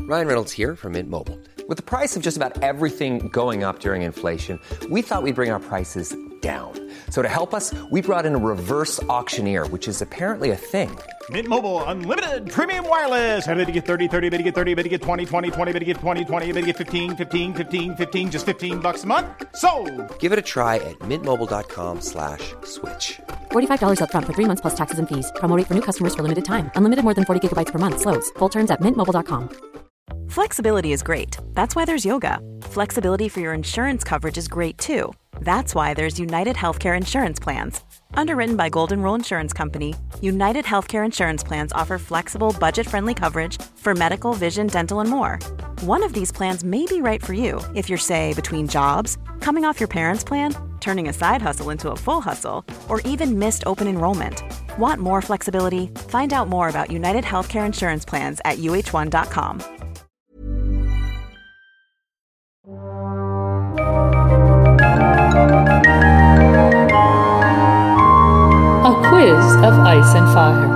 Ryan Reynolds here from Mint Mobile. With the price of just about everything going up during inflation, we thought we'd bring our prices down. So to help us, we brought in a reverse auctioneer, which is apparently a thing. Mint Mobile Unlimited Premium Wireless. How to get 30, 30, bit to get 30, bit to get 20, 20, 20, bit to get 20, 20, bit to get 15, 15, 15, 15, just $15 a month? Sold! Give it a try at mintmobile.com/switch. $45 up front for 3 months plus taxes and fees. Promo rate for new customers for limited time. Unlimited more than 40 gigabytes per month. Slows full terms at mintmobile.com. Flexibility is great. That's why there's yoga. Flexibility for your insurance coverage is great too. That's why there's United Healthcare Insurance Plans. Underwritten by Golden Rule Insurance Company, United Healthcare Insurance Plans offer flexible, budget-friendly coverage for medical, vision, dental, and more. One of these plans may be right for you if you're, say, between jobs, coming off your parents' plan, turning a side hustle into a full hustle, or even missed open enrollment. Want more flexibility? Find out more about United Healthcare Insurance Plans at uh1.com. A quiz of ice and fire.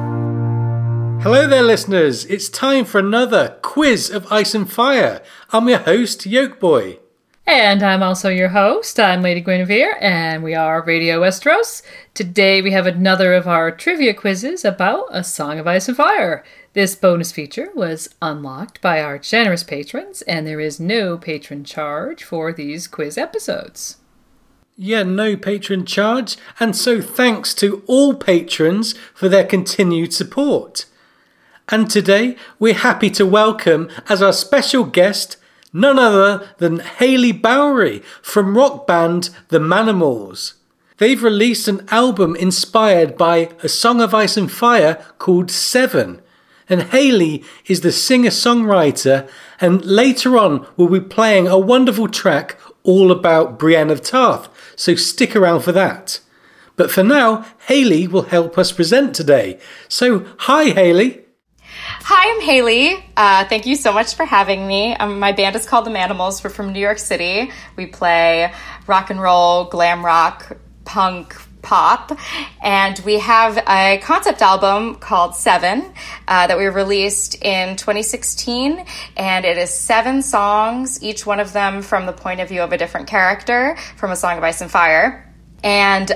Hello there, listeners. It's time for another quiz of ice and fire. I'm your host, Yolkboy. And I'm also your host. I'm Lady Guinevere, and we are Radio Westeros. Today we have another of our trivia quizzes about A Song of Ice and Fire. This bonus feature was unlocked by our generous patrons, and there is no patron charge for these quiz episodes. Yeah, no patron charge, and so thanks to all patrons for their continued support. And today we're happy to welcome as our special guest none other than Hayley Bowery from rock band The Manimals. They've released an album inspired by A Song of Ice and Fire called Seven. And Hayley is the singer-songwriter, and later on we'll be playing a wonderful track all about Brienne of Tarth, so stick around for that. But for now, Hayley will help us present today. So, hi Hayley. Hi, I'm Hayley. Thank you so much for having me. My band is called The Manimals. We're from New York City. We play rock and roll, glam rock, punk, pop, and we have a concept album called Seven that we released in 2016, and it is 7 songs, each one of them from the point of view of a different character from A Song of Ice and Fire. And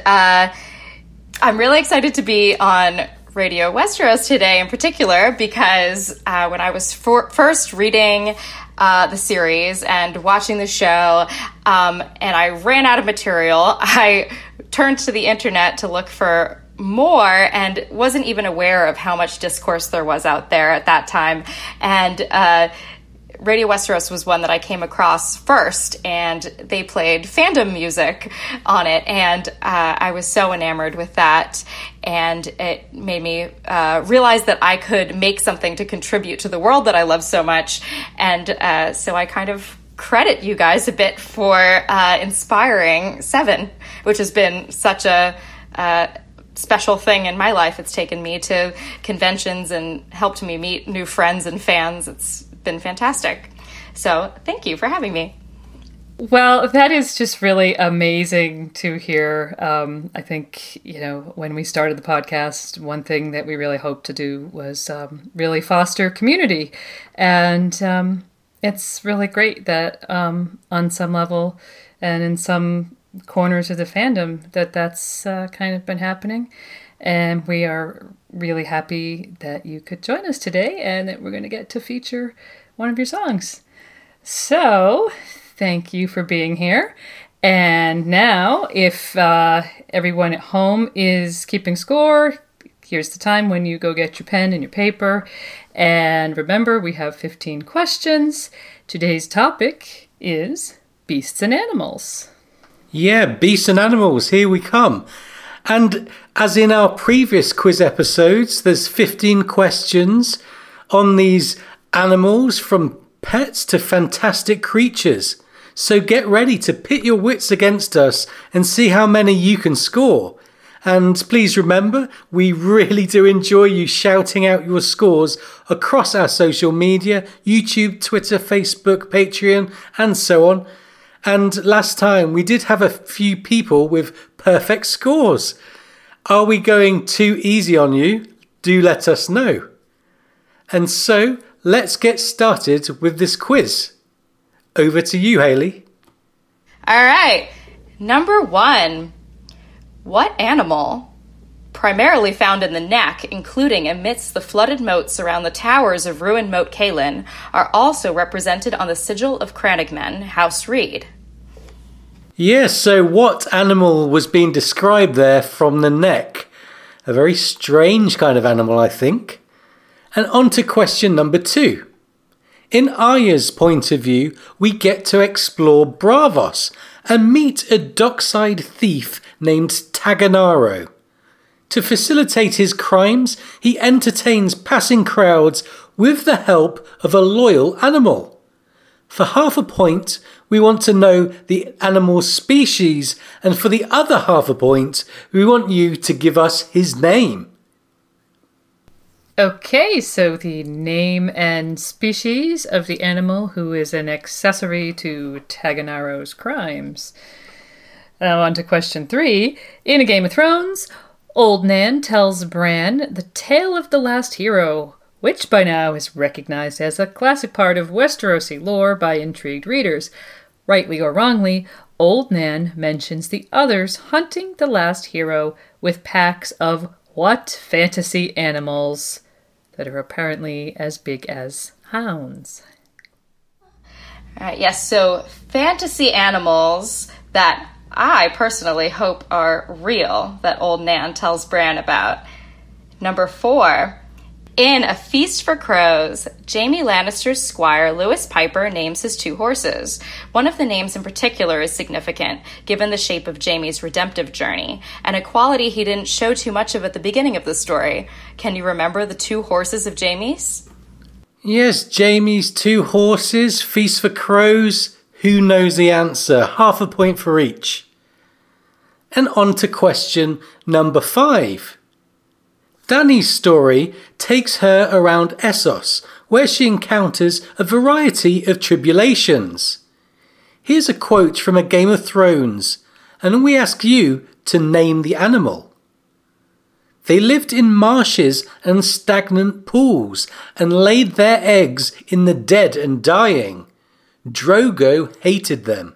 I'm really excited to be on Radio Westeros today in particular because when I was first reading the series and watching the show, and I ran out of material, I turned to the internet to look for more and wasn't even aware of how much discourse there was out there at that time. And Radio Westeros was one that I came across first, and they played fandom music on it, and I was so enamored with that, and it made me realize that I could make something to contribute to the world that I love so much, and so I kind of credit you guys a bit for inspiring Seven, which has been such a special thing in my life. It's taken me to conventions and helped me meet new friends and fans. It's been fantastic. So thank you for having me. Well, that is just really amazing to hear. I think, when we started the podcast, one thing that we really hoped to do was really foster community. And it's really great that on some level and in some corners of the fandom that's kind of been happening. And we are really happy that you could join us today and that we're going to get to feature one of your songs. So, thank you for being here. And now, if everyone at home is keeping score, here's the time when you go get your pen and your paper. And remember, we have 15 questions. Today's topic is beasts and animals. Yeah, beasts and animals, here we come. And as in our previous quiz episodes, there's 15 questions on these animals, from pets to fantastic creatures. So get ready to pit your wits against us and see how many you can score. And please remember, we really do enjoy you shouting out your scores across our social media, YouTube, Twitter, Facebook, Patreon, and so on. And last time we did have a few people with perfect scores. Are we going too easy on you? Do let us know. And so let's get started with this quiz. Over to you, Hayley. All right. Number 1. What animal, primarily found in the neck, including amidst the flooded moats around the towers of ruined Moat Cailin, are also represented on the sigil of Crannogmen, House Reed? Yes, so what animal was being described there from the neck? A very strange kind of animal, I think. And on to question number 2. In Arya's point of view, we get to explore Braavos and meet a dockside thief named Taganaro. To facilitate his crimes, he entertains passing crowds with the help of a loyal animal. For half a point, we want to know the animal's species, and for the other half a point, we want you to give us his name. Okay, so the name and species of the animal who is an accessory to Taganaro's crimes. Now on to question 3. In A Game of Thrones, Old Nan tells Bran the tale of the last hero, which by now is recognized as a classic part of Westerosi lore by intrigued readers. Rightly or wrongly, Old Nan mentions the others hunting the last hero with packs of what fantasy animals that are apparently as big as hounds? All right, yes, so fantasy animals that I personally hope are real, that Old Nan tells Bran about. Number 4, in A Feast for Crows, Jaime Lannister's squire Lewis Piper names his 2 horses. One of the names in particular is significant, given the shape of Jaime's redemptive journey, and a quality he didn't show too much of at the beginning of the story. Can you remember the 2 horses of Jaime's? Yes, Jaime's 2 horses, Feast for Crows. Who knows the answer? Half a point for each. And on to question number 5. Dany's story takes her around Essos, where she encounters a variety of tribulations. Here's a quote from A Game of Thrones, and we ask you to name the animal. They lived in marshes and stagnant pools, and laid their eggs in the dead and dying. Drogo hated them.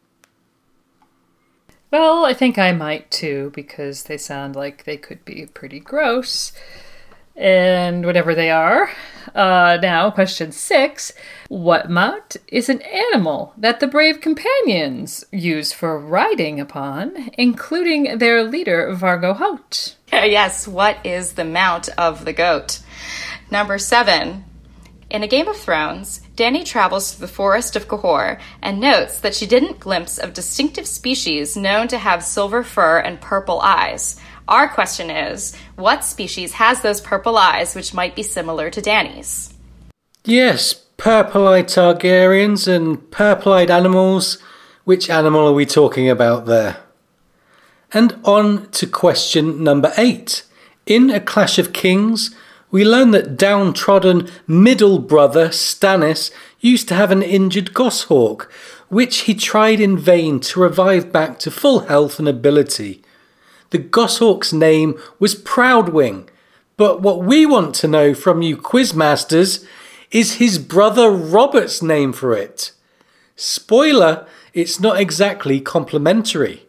Well, I think I might too, because they sound like they could be pretty gross. And whatever they are. Now, question 6. What mount is an animal that the brave companions use for riding upon, including their leader, Vargo Hoat? Yes, what is the mount of the goat? Number 7. In A Game of Thrones, Dany travels through the forest of Cahor and notes that she didn't glimpse of distinctive species known to have silver fur and purple eyes. Our question is, what species has those purple eyes which might be similar to Dany's? Yes, purple-eyed Targaryens and purple-eyed animals. Which animal are we talking about there? And on to question number 8. In A Clash of Kings, we learn that downtrodden middle brother Stannis used to have an injured goshawk, which he tried in vain to revive back to full health and ability. The goshawk's name was Proudwing, but what we want to know from you quizmasters is his brother Robert's name for it. Spoiler, it's not exactly complimentary.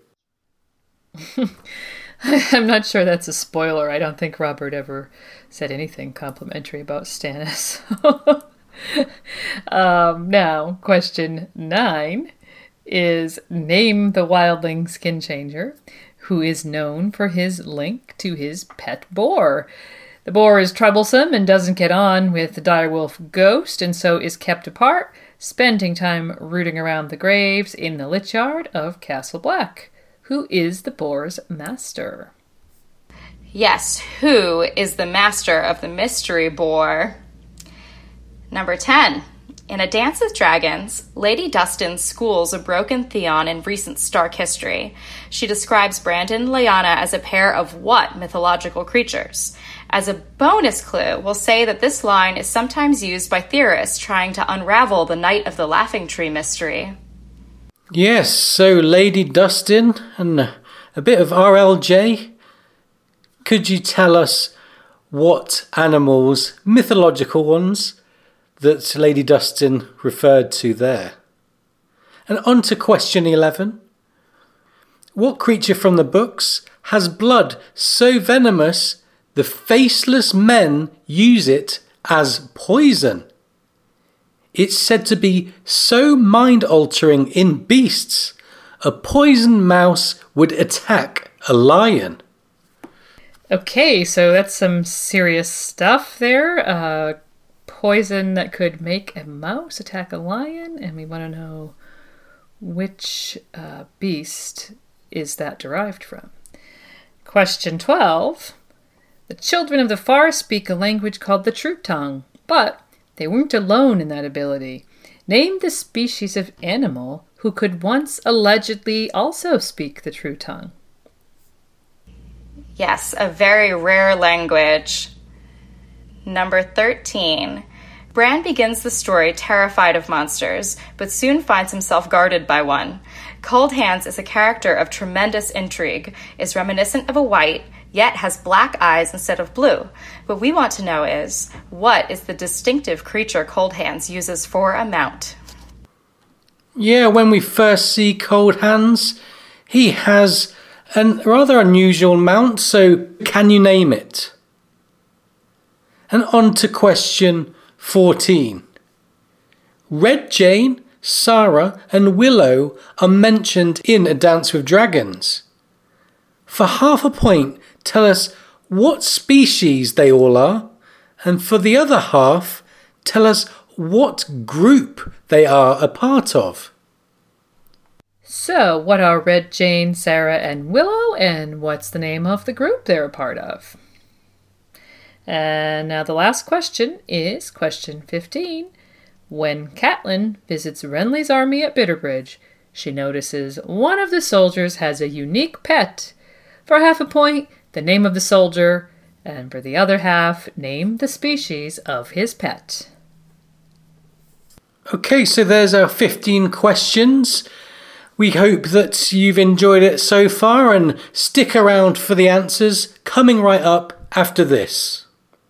I'm not sure that's a spoiler. I don't think Robert ever said anything complimentary about Stannis. Now, question 9 is name the wildling skin changer who is known for his link to his pet boar. The boar is troublesome and doesn't get on with the direwolf Ghost, and so is kept apart, spending time rooting around the graves in the Lichyard of Castle Black. Who is the boar's master? Yes, who is the master of the mystery boar? Number 10. In A Dance with Dragons, Lady Dustin schools a broken Theon in recent Stark history. She describes Brandon and Lyanna as a pair of what mythological creatures? As a bonus clue, we'll say that this line is sometimes used by theorists trying to unravel the Night of the Laughing Tree mystery. Yes, so Lady Dustin and a bit of RLJ. Could you tell us what animals, mythological ones, that Lady Dustin referred to there. And on to question 11. What creature from the books has blood so venomous the faceless men use it as poison? It's said to be so mind-altering in beasts, a poisoned mouse would attack a lion. Okay, so that's some serious stuff there. Poison that could make a mouse attack a lion, and we want to know which beast is that derived from. Question 12. The children of the forest speak a language called the True Tongue, but they weren't alone in that ability. Name the species of animal who could once allegedly also speak the True Tongue. Yes, a very rare language. Number 13. Bran begins the story terrified of monsters, but soon finds himself guarded by one. Cold Hands is a character of tremendous intrigue, is reminiscent of a white, yet has black eyes instead of blue. What we want to know is, what is the distinctive creature Cold Hands uses for a mount? Yeah, when we first see Cold Hands, he has a rather unusual mount, so can you name it? And on to question 14. Red Jane, Sarah and Willow are mentioned in A Dance with Dragons. For half a point, tell us what species they all are, and for the other half, tell us what group they are a part of. So, what are Red Jane, Sarah, and Willow, and what's the name of the group they're a part of? And now the last question is question 15. When Catelyn visits Renly's army at Bitterbridge, she notices one of the soldiers has a unique pet. For half a point, the name of the soldier, and for the other half, name the species of his pet. Okay, so there's our 15 questions. We hope that you've enjoyed it so far, and stick around for the answers coming right up after this.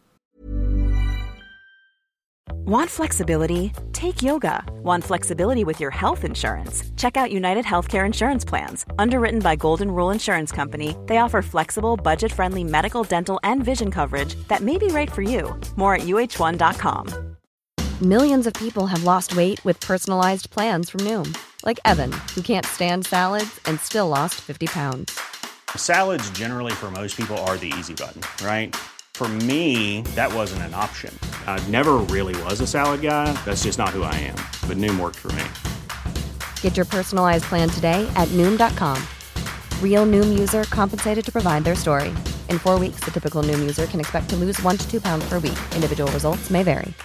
Want flexibility? Take yoga. Want flexibility with your health insurance? Check out United Healthcare Insurance Plans. Underwritten by Golden Rule Insurance Company, they offer flexible, budget-friendly medical, dental, and vision coverage that may be right for you. More at UH1.com. Millions of people have lost weight with personalized plans from Noom. Like Evan, who can't stand salads and still lost 50 pounds. Salads generally for most people are the easy button, right? For me, that wasn't an option. I never really was a salad guy. That's just not who I am. But Noom worked for me. Get your personalized plan today at Noom.com. Real Noom user compensated to provide their story. In 4 weeks, the typical Noom user can expect to lose 1 to 2 pounds per week. Individual results may vary.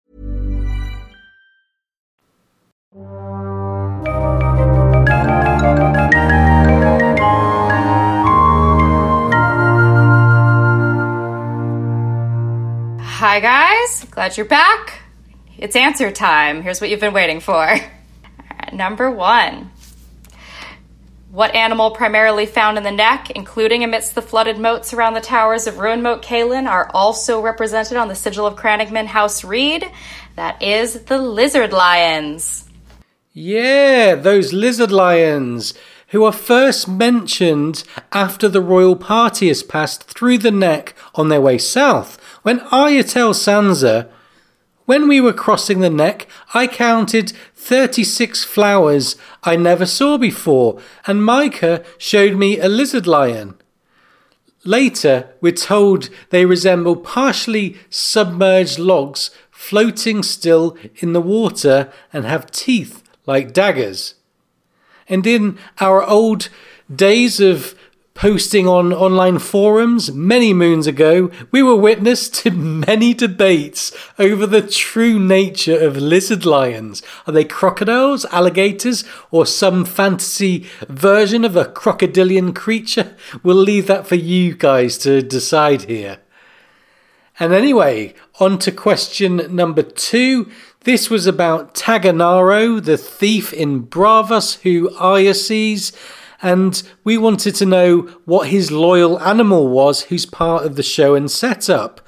Hi guys, glad you're back. It's answer time. Here's what you've been waiting for. Number 1. What animal primarily found in the neck, including amidst the flooded moats around the towers of ruined Moat Cailin, are also represented on the sigil of Crannogman House Reed? That is the lizard lions. Yeah, those lizard lions, who are first mentioned after the royal party has passed through the neck on their way south. When Arya tells Sansa, when we were crossing the neck, I counted 36 flowers I never saw before, and Micah showed me a lizard lion. Later, we're told they resemble partially submerged logs floating still in the water and have teeth like daggers. And in our old days of posting on online forums many moons ago, we were witness to many debates over the true nature of lizard lions. Are they crocodiles, alligators, or some fantasy version of a crocodilian creature? We'll leave that for you guys to decide here. And anyway, on to question number 2. This was about Taganaro, the thief in Bravos who Arya sees, and we wanted to know what his loyal animal was who's part of the show and setup.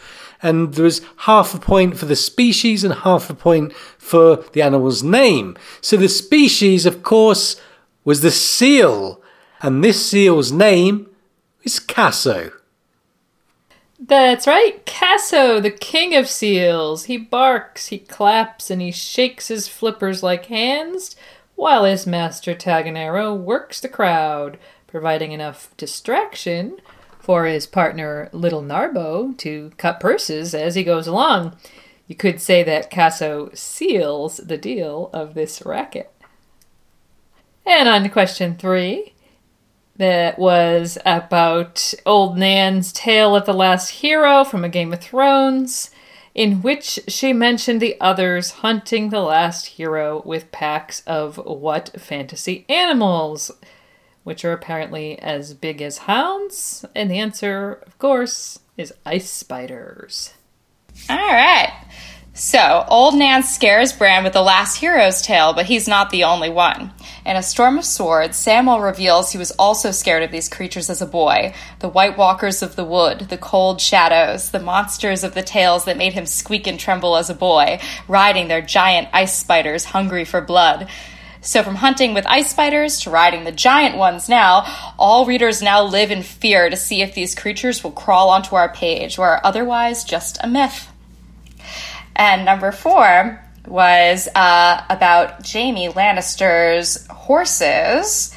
and there was half a point for the species and half a point for the animal's name. So the species, of course, was the seal, and this seal's name is Casso. That's right, Casso, the king of seals. He barks, he claps, and he shakes his flippers like hands, while his master Taganero works the crowd, providing enough distraction for his partner Little Narbo to cut purses as he goes along. You could say that Casso seals the deal of this racket. And on to question 3. That was about Old Nan's tale of the last hero from A Game of Thrones, in which she mentioned the others hunting the last hero with packs of what fantasy animals, which are apparently as big as hounds? And the answer, of course, is ice spiders. All right. So, Old Nan scares Bran with the last hero's tale, but he's not the only one. In A Storm of Swords, Samwell reveals he was also scared of these creatures as a boy. The White Walkers of the Wood, the Cold Shadows, the monsters of the tales that made him squeak and tremble as a boy, riding their giant ice spiders hungry for blood. So from hunting with ice spiders to riding the giant ones now, all readers now live in fear to see if these creatures will crawl onto our page or are otherwise just a myth. And number 4 was about Jaime Lannister's horses,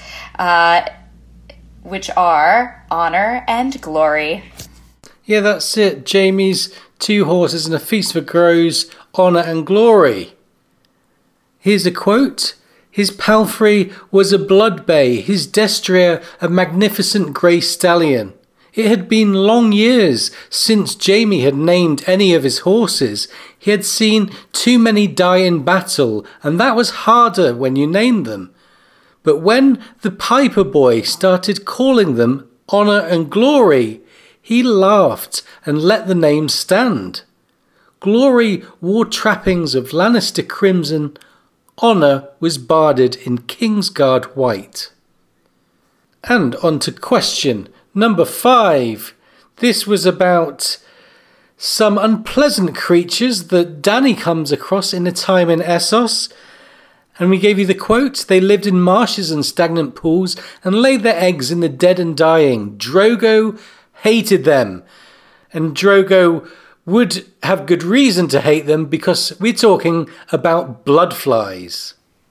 which are Honor and Glory. Yeah, that's it. Jaime's 2 horses and a feast for crows, Honor and Glory. Here's a quote. His palfrey was a blood bay, his destrier a magnificent grey stallion. It had been long years since Jaime had named any of his horses. He had seen too many die in battle, and that was harder when you named them. But when the Piper boy started calling them Honor and Glory, he laughed and let the name stand. Glory wore trappings of Lannister crimson. Honor was barded in Kingsguard white. And on to question number 5. This was about some unpleasant creatures that Dany comes across in a time in Essos. And we gave you the quote, they lived in marshes and stagnant pools and laid their eggs in the dead and dying. Drogo hated them. And Drogo would have good reason to hate them because we're talking about bloodflies.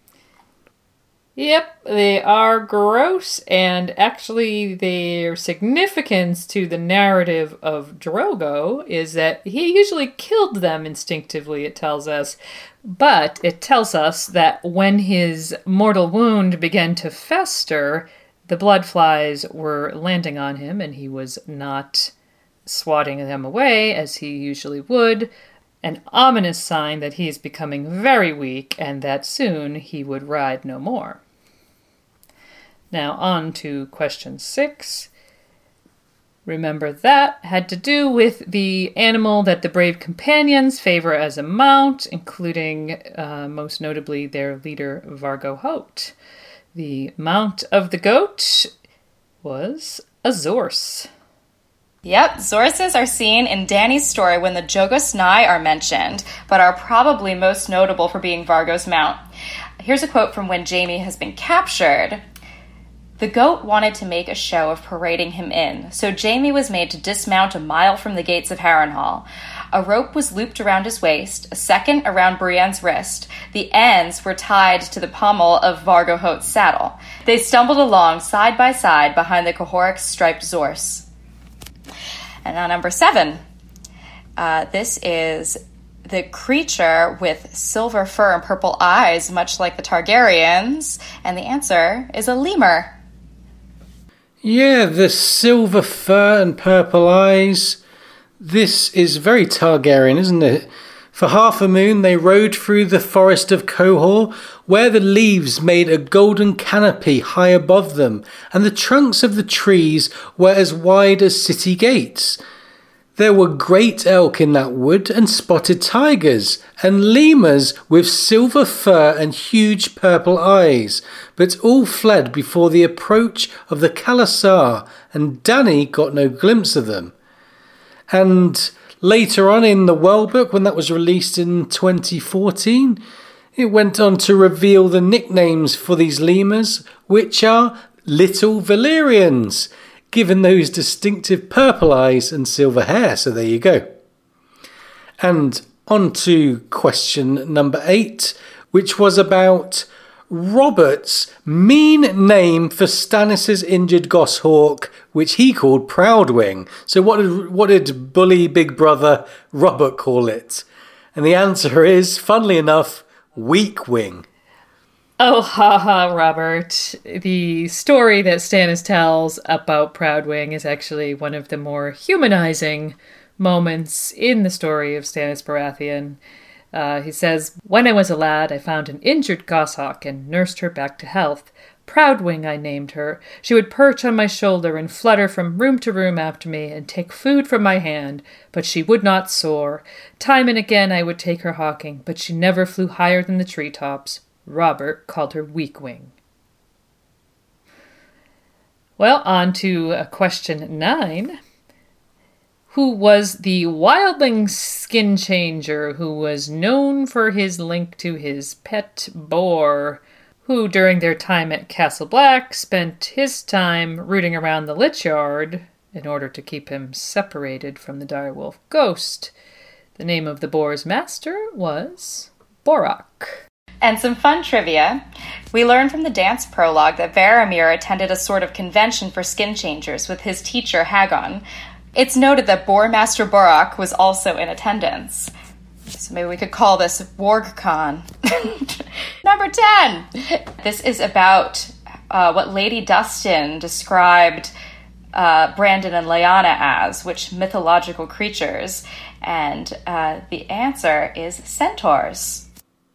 Yep, they are gross, and actually their significance to the narrative of Drogo is that he usually killed them instinctively, it tells us. But it tells us that when his mortal wound began to fester, the bloodflies were landing on him, and he was not swatting them away as he usually would. An ominous sign that he is becoming very weak, and that soon he would ride no more. Now on to question 6. Remember that had to do with the animal that the brave companions favor as a mount, including most notably their leader Vargo Hoat. The mount of the goat was a Zorse. Yep, Zorses are seen in Dany's story when the Jogos Nhai are mentioned, but are probably most notable for being Vargo's mount. Here's a quote from when Jaime has been captured. The goat wanted to make a show of parading him in, so Jaime was made to dismount a mile from the gates of Harrenhal. A rope was looped around his waist, a second around Brienne's wrist. The ends were tied to the pommel of Vargo Hoat's saddle. They stumbled along side by side behind the Cahoric striped Zorse. And now number 7. This is the creature with silver fur and purple eyes, much like the Targaryens, and the answer is a lemur. Yeah, the silver fur and purple eyes. This is very Targaryen, isn't it? For half a moon they rode through the forest of Qohor, where the leaves made a golden canopy high above them, and the trunks of the trees were as wide as city gates. There were great elk in that wood, and spotted tigers, and lemurs with silver fur and huge purple eyes, but all fled before the approach of the Khalasar, and Dany got no glimpse of them. And Later on in the World Book, when that was released in 2014, it went on to reveal the nicknames for these lemurs, which are Little Valyrians, given those distinctive purple eyes and silver hair. So there you go. And on to question number 8, which was about Robert's mean name for Stannis' injured goshawk, which he called Proudwing. So what did bully big brother Robert call it? And the answer is, funnily enough, Weakwing. Oh, haha, Robert. The story that Stannis tells about Proudwing is actually one of the more humanizing moments in the story of Stannis Baratheon. He says, "When I was a lad, I found an injured goshawk and nursed her back to health. Proudwing I named her. She would perch on my shoulder and flutter from room to room after me and take food from my hand, but she would not soar. Time and again I would take her hawking, but she never flew higher than the treetops. Robert called her Weakwing." Well, on to question 9. Who was the wildling skin changer who was known for his link to his pet boar, who during their time at Castle Black spent his time rooting around the Lich Yard in order to keep him separated from the direwolf ghost? The name of the boar's master was Borok. And some fun trivia. We learned from the dance prologue that Varamir attended a sort of convention for skin changers with his teacher Hagon. It's noted that Boar Master Borok was also in attendance. So maybe we could call this WargCon. Number 10. This is about what Lady Dustin described Brandon and Lyanna as, which mythological creatures. And the answer is centaurs.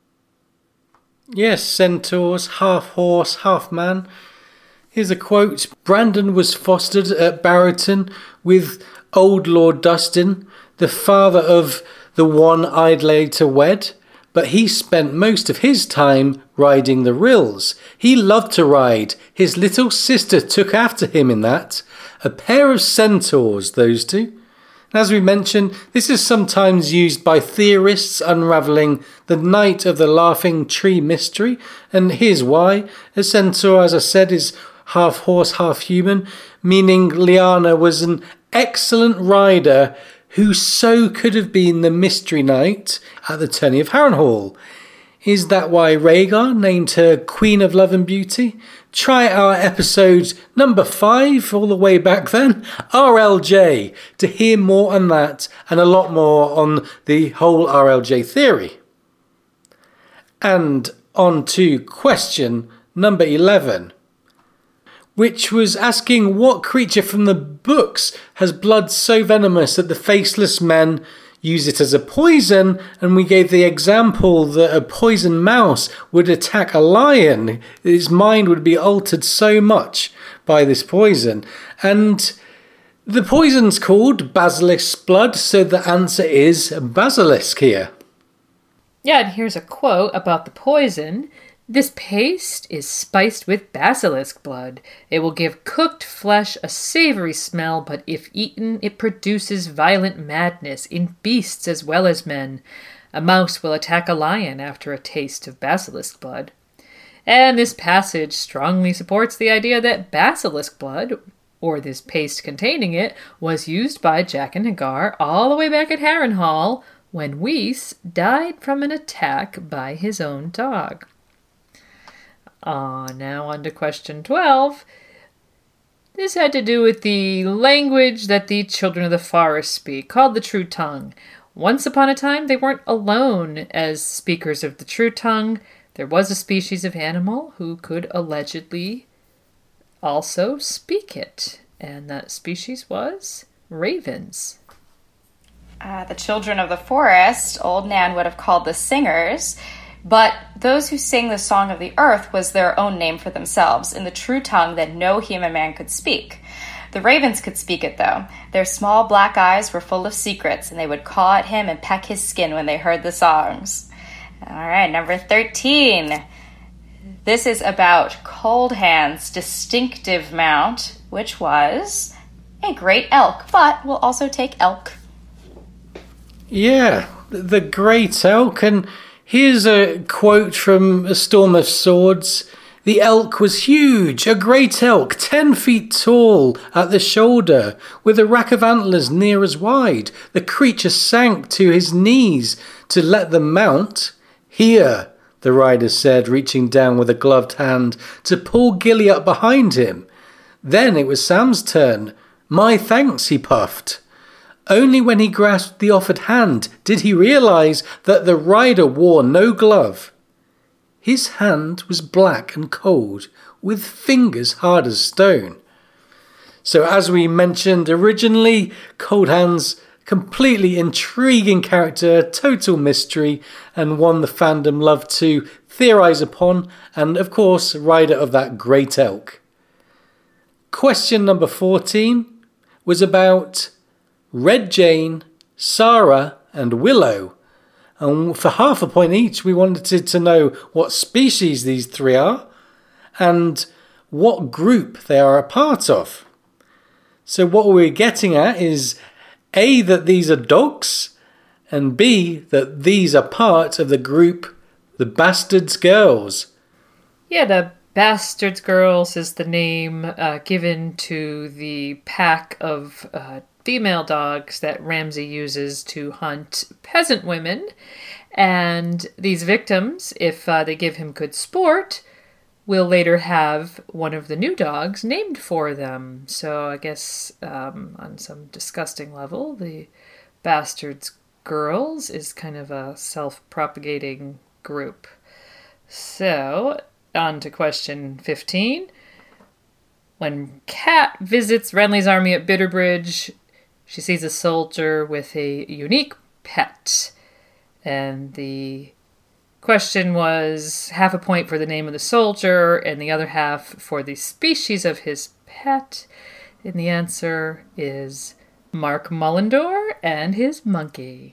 Yes, centaurs, half horse, half man. Here's a quote. "Brandon was fostered at Barrowton with old Lord Dustin, the father of the one I'd laid to wed, but he spent most of his time riding the rills. He loved to ride. His little sister took after him in that. A pair of centaurs, those two." As we mentioned, this is sometimes used by theorists unravelling the Night of the Laughing Tree mystery, and here's why. A centaur, as I said, is half horse, half human, meaning Lyanna was an excellent rider who so could have been the Mystery Knight at the tourney of Harrenhal. Is that why Rhaegar named her Queen of Love and Beauty? Try our episode number 5, all the way back then, RLJ, to hear more on that and a lot more on the whole RLJ theory. And on to question number 11, which was asking what creature from the books has blood so venomous that the faceless men use it as a poison, and we gave the example that a poisoned mouse would attack a lion. Its mind would be altered so much by this poison. And the poison's called basilisk's blood, so the answer is basilisk here. Yeah, and here's a quote about the poison. "This paste is spiced with basilisk blood. It will give cooked flesh a savory smell, but if eaten, it produces violent madness in beasts as well as men. A mouse will attack a lion after a taste of basilisk blood." And this passage strongly supports the idea that basilisk blood, or this paste containing it, was used by Jaqen H'ghar all the way back at Harrenhal when Whis died from an attack by his own dog. Now on to question 12. This had to do with the language that the children of the forest speak, called the True Tongue. Once upon a time, they weren't alone as speakers of the True Tongue. There was a species of animal who could allegedly also speak it, and that species was ravens. The children of the forest, Old Nan would have called the singers, but those who sing the Song of the Earth was their own name for themselves, in the true tongue that no human man could speak. The ravens could speak it, though. Their small black eyes were full of secrets, and they would caw at him and peck his skin when they heard the songs. All right, number 13. This is about Cold Hand's distinctive mount, which was a great elk, but we'll also take elk. Yeah, the Great Elk. And here's a quote from A Storm of Swords. The elk was huge, a great elk, 10 feet tall at the shoulder, with a rack of antlers near as wide. The creature sank to his knees to let them mount. Here, the rider said, reaching down with a gloved hand to pull Gilly up behind him. Then it was Sam's turn. My thanks, he puffed. Only when he grasped the offered hand did he realise that the rider wore no glove. His hand was black and cold, with fingers hard as stone. So as we mentioned originally, Cold Hands, completely intriguing character, total mystery, and one the fandom loved to theorise upon, and of course, rider of that great elk. Question number 14 was about Red Jane, Sarah, and Willow. And for half a point each, we wanted to know what species these three are and what group they are a part of. So what we're getting at is A, that these are dogs, and B, that these are part of the group the Bastards Girls. Yeah, the Bastards Girls is the name given to the pack of female dogs that Ramsay uses to hunt peasant women. And these victims, if they give him good sport, will later have one of the new dogs named for them. So I guess on some disgusting level, the Bastards Girls is kind of a self-propagating group. So on to question 15. When Kat visits Renly's army at Bitterbridge, she sees a soldier with a unique pet. And the question was half a point for the name of the soldier and the other half for the species of his pet. And the answer is Mark Mullendore and his monkey.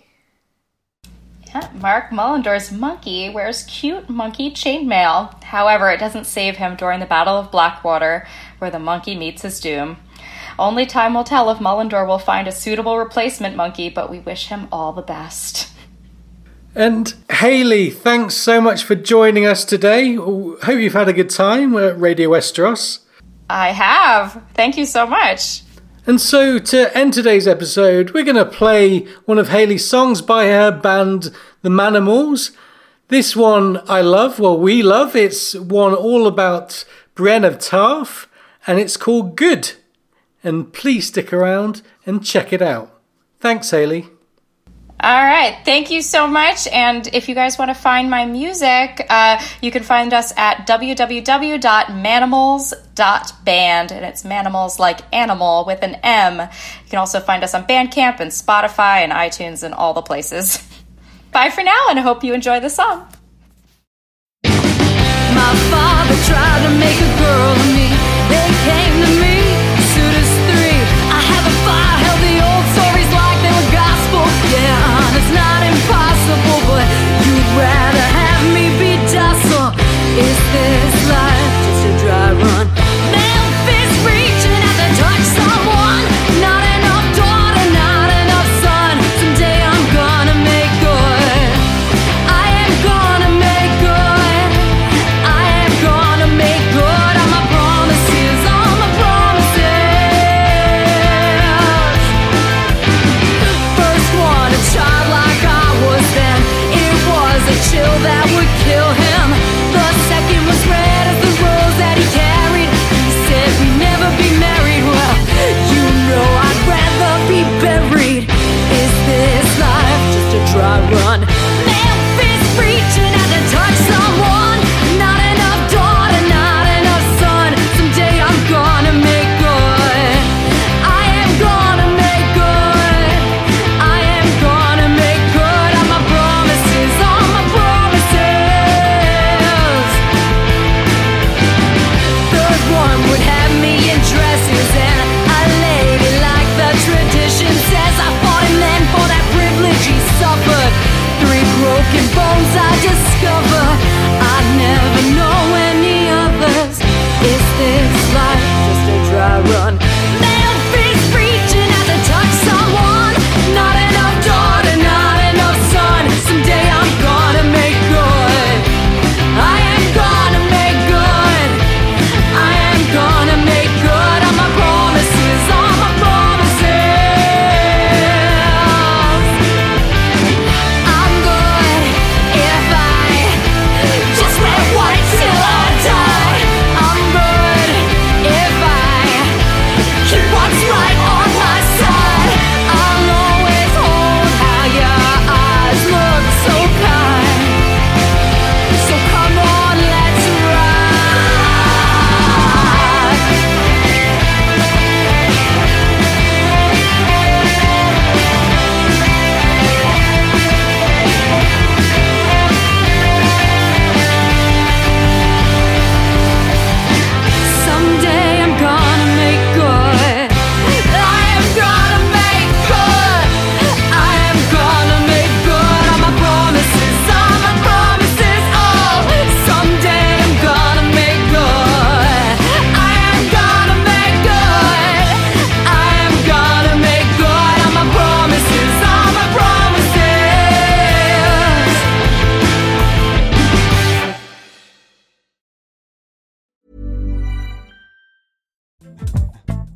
Yeah, Mark Mullendore's monkey wears cute monkey chainmail. However, it doesn't save him during the Battle of Blackwater, where the monkey meets his doom. Only time will tell if Mullendore will find a suitable replacement monkey, but we wish him all the best. And Hayley, thanks so much for joining us today. Hope you've had a good time at Radio Westeros. I have. Thank you so much. And so to end today's episode, we're going to play one of Hayley's songs by her band, the Manimals. This one I love, well, we love. It's one all about Brienne of Tarth, and it's called Good. And please stick around and check it out. Thanks, Hayley. All right. Thank you so much. And if you guys want to find my music, you can find us at www.manimals.band. And it's Manimals like animal with an M. You can also find us on Bandcamp and Spotify and iTunes and all the places. Bye for now, and I hope you enjoy the song. My father tried to make a girl of me. They came to me, suitors three. I have a file, the old stories like they were gospel. Yeah, it's not impossible, but you'd rather have me be docile. Is this life just a dry run? Memphis reaching out to touch someone. Not enough daughter, not enough son. Someday I'm gonna make good. I am gonna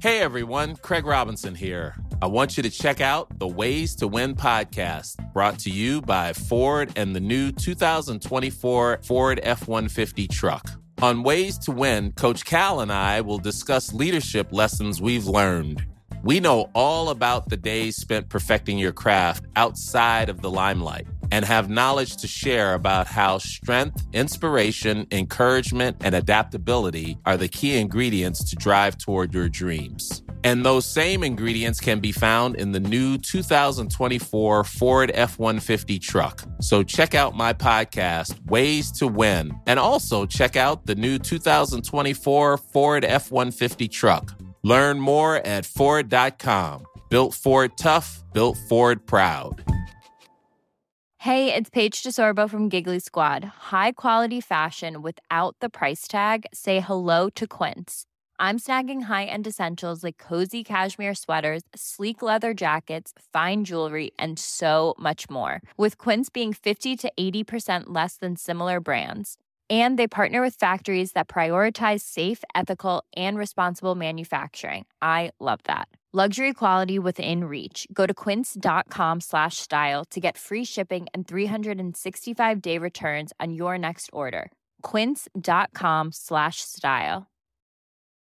Hey everyone, Craig Robinson here. I want you to check out the Ways to Win podcast, brought to you by Ford and the new 2024 Ford F-150 truck. On Ways to Win, Coach Cal and I will discuss leadership lessons we've learned. We know all about the days spent perfecting your craft outside of the limelight and have knowledge to share about how strength, inspiration, encouragement, and adaptability are the key ingredients to drive toward your dreams. And those same ingredients can be found in the new 2024 Ford F-150 truck. So check out my podcast, Ways to Win, and also check out the new 2024 Ford F-150 truck. Learn more at Ford.com. Built Ford tough, built Ford proud. Hey, it's Paige DeSorbo from Giggly Squad. High quality fashion without the price tag. Say hello to Quince. I'm snagging high-end essentials like cozy cashmere sweaters, sleek leather jackets, fine jewelry, and so much more. With Quince being 50 to 80% less than similar brands. And they partner with factories that prioritize safe, ethical, and responsible manufacturing. I love that. Luxury quality within reach. Go to quince.com/style to get free shipping and 365-day returns on your next order. Quince.com/style.